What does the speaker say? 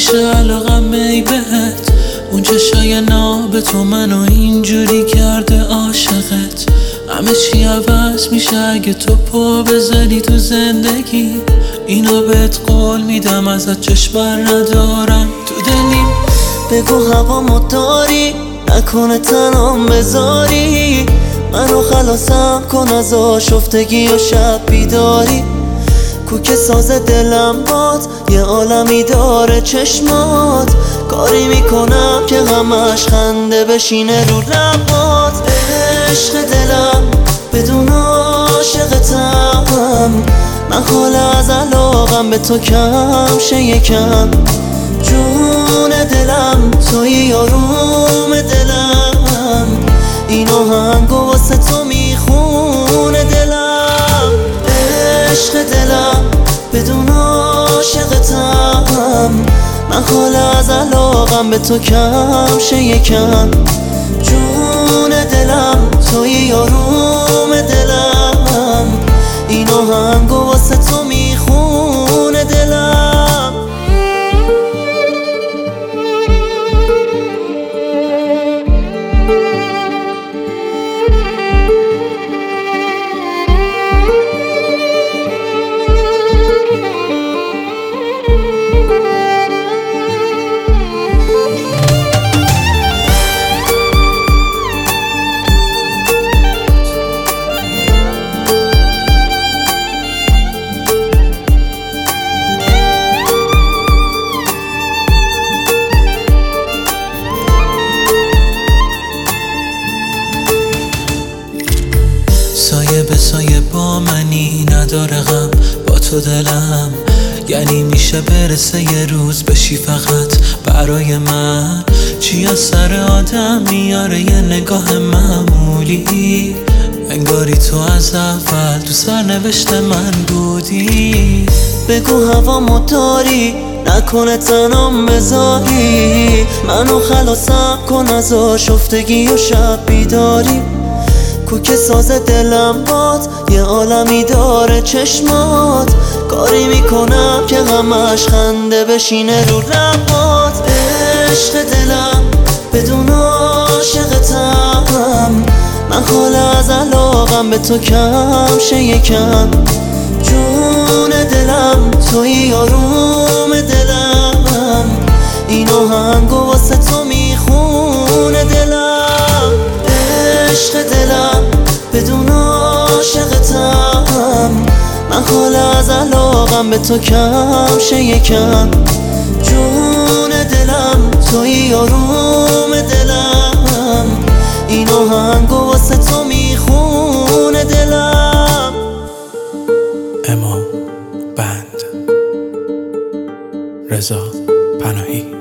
میشه علاقم ای بهت. اون چشای ناب تو منو اینجوری کرده عاشقت. همه چی عوض میشه اگه تو پا بزنی تو زندگی. اینو بهت قول میدم ازت چشم بر ندارم تو دلیم. بگو هوامو داری نکنه تنام بذاری. منو خلاصم کن از آشفتگی و شب بیداری. کوک ساز دلم باد یه عالمی داره چشمات. کاری میکنم که همش خنده بشینه رو لبات. عشق دلم بدون عاشقتم. من حالا از علاقم به تو کم شه یکم. جون دلم توی یاروم دلم. این آهنگو واسه تو میخونه دلم. عشق دلم بدون عاشقتم. من حالا از علاقم به تو کم شه یکم. جون دلم توی یاروم دلم. این آهنگو واسه تو میخونه دلم. سایه به سایه با منی نداره غم با تو دلم. یعنی میشه برسه یه روز بشی فقط برای من. چی از سر آدم میاره یه نگاه معمولی. انگاری تو از اول تو سرنوشت من بودی. بگو هوامو داری نکنه تنام بذاری. منو خلاصم کن از آشفتگی و شب بیداری. کوک ساز دلم باد یه عالمی داره چشمات. کاری میکنم که همش خنده بشینه رو لبات. عشق دلم بدون عاشقتم. من حالا از علاقم به تو کم شه یکم. جون دلم توی یاروم دلم. این آهنگو واسه تو میخونه دلم. عشق دلم بدون عاشقتم. من حالا از علاقم به تو کم شه یکم. جون دلم توی یاروم دلم. این آهنگو واسه تو میخونه دلم. امام بند رضا پناهی.